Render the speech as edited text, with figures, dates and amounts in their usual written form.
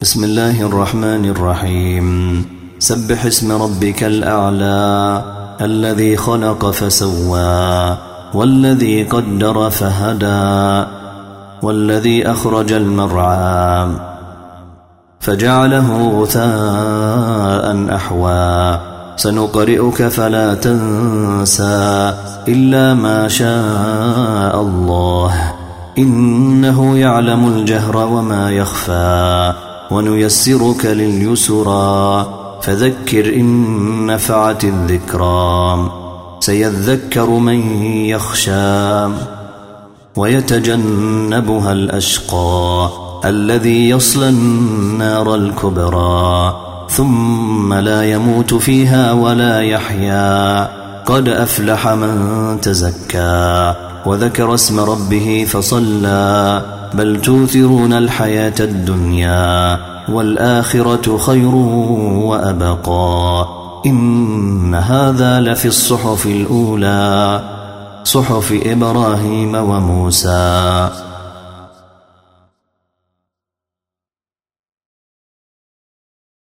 بسم الله الرحمن الرحيم. سبح اسم ربك الأعلى الذي خلق فسوى والذي قدر فهدى والذي أخرج المرعى فجعله غثاء أحوى سنقرئك فلا تنسى إلا ما شاء الله إنه يعلم الجهر وما يخفى ونيسرك لليسرى فذكر إن نفعت الذكرى سيذكر من يخشى ويتجنبها الأشقى الذي يصلى النار الكبرى ثم لا يموت فيها ولا يحيا قد أفلح من تزكى وذكر اسم ربه فصلى بل توثرون الحياة الدنيا والآخرة خير وأبقى إن هذا لفي الصحف الأولى صحف إبراهيم وموسى.